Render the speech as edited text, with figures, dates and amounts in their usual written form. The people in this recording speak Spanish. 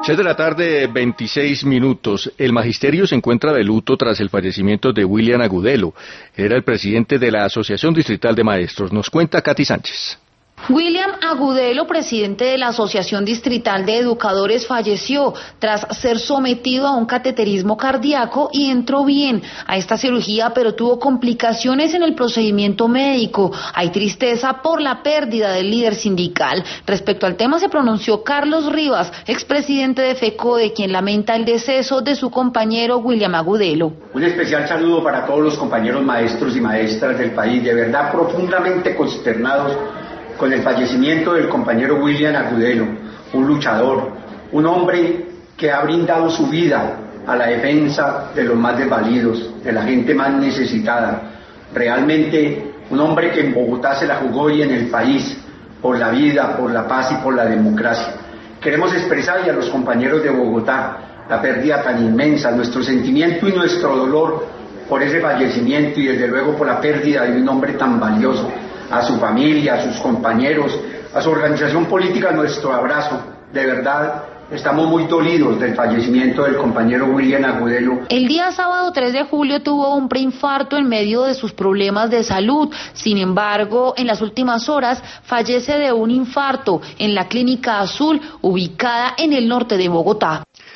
6 de la tarde, 26 minutos. El magisterio se encuentra de luto tras el fallecimiento de William Agudelo. Era el presidente de la Asociación Distrital de Maestros. Nos cuenta Katy Sánchez. William Agudelo, presidente de la Asociación Distrital de Educadores, falleció tras ser sometido a un cateterismo cardíaco y entró bien a esta cirugía, pero tuvo complicaciones en el procedimiento médico. Hay tristeza por la pérdida del líder sindical. Respecto al tema se pronunció Carlos Rivas, expresidente de FECODE, quien lamenta el deceso de su compañero William Agudelo. Un especial saludo para todos los compañeros maestros y maestras del país, de verdad profundamente consternados con el fallecimiento del compañero William Agudelo, un luchador, un hombre que ha brindado su vida a la defensa de los más desvalidos, de la gente más necesitada. Realmente un hombre que en Bogotá se la jugó y en el país, por la vida, por la paz y por la democracia. Queremos expresarle a los compañeros de Bogotá la pérdida tan inmensa, nuestro sentimiento y nuestro dolor por ese fallecimiento y desde luego por la pérdida de un hombre tan valioso. A su familia, a sus compañeros, a su organización política, nuestro abrazo. De verdad, estamos muy dolidos del fallecimiento del compañero William Agudelo. El día sábado 3 de julio tuvo un preinfarto en medio de sus problemas de salud. Sin embargo, en las últimas horas fallece de un infarto en la Clínica Azul, ubicada en el norte de Bogotá.